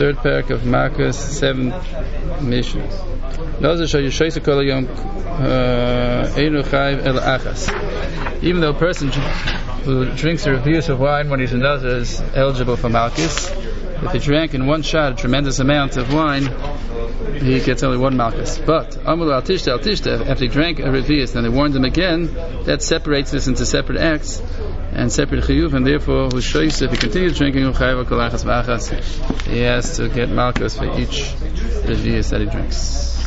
third parak of Marcus, 7th mission. Even though a person who drinks a revius of wine when he's in Nazir is eligible for Malchus, if he drank in one shot a tremendous amount of wine, he gets only one Malchus. But after he drank a revius, then they warned him again, that separates this into separate acts and separate chiyuv, and therefore if he continues drinking, he has to get Malchus for each revius that he drinks.